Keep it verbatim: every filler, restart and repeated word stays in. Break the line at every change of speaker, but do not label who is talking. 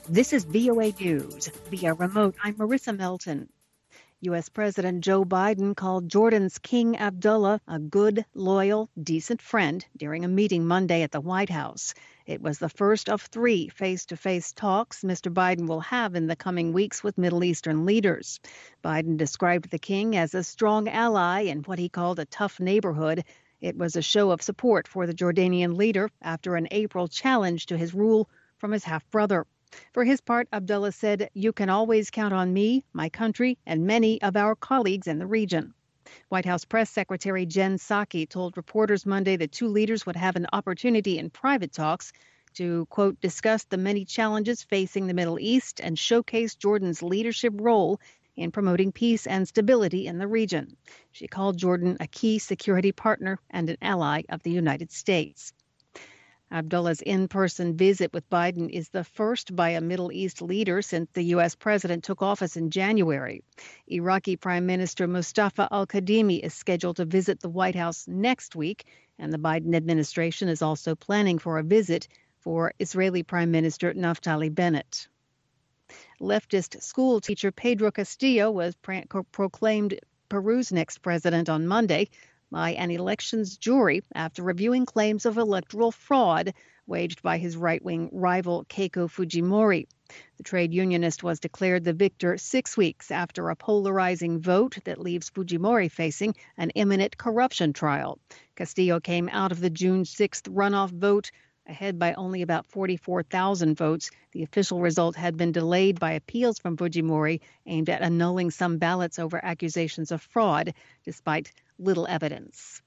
This is V O A News. Via remote, I'm Marissa Melton. U S. President Joe Biden called Jordan's King Abdullah a good, loyal, decent friend during a meeting Monday at the White House. It was the first of three face-to-face talks Mister Biden will have in the coming weeks with Middle Eastern leaders. Biden described the king as a strong ally in what he called a tough neighborhood. It was a show of support for the Jordanian leader after an April challenge to his rule from his half-brother. For his part, Abdullah said, "You can always count on me, my country, and many of our colleagues in the region." White House Press Secretary Jen Psaki told reporters Monday that two leaders would have an opportunity in private talks to, quote, discuss the many challenges facing the Middle East and showcase Jordan's leadership role in promoting peace and stability in the region. She called Jordan a key security partner and an ally of the United States. Abdullah's in-person visit with Biden is the first by a Middle East leader since the U S president took office in January. Iraqi Prime Minister Mustafa al-Kadhimi is scheduled to visit the White House next week, and the Biden administration is also planning for a visit for Israeli Prime Minister Naftali Bennett. Leftist school teacher Pedro Castillo was pro- proclaimed Peru's next president on Monday by an elections jury after reviewing claims of electoral fraud waged by his right-wing rival Keiko Fujimori. The trade unionist was declared the victor six weeks after a polarizing vote that leaves Fujimori facing an imminent corruption trial. Castillo came out of the June sixth runoff vote ahead by only about forty-four thousand votes. The official result had been delayed by appeals from Fujimori aimed at annulling some ballots over accusations of fraud, despite little evidence.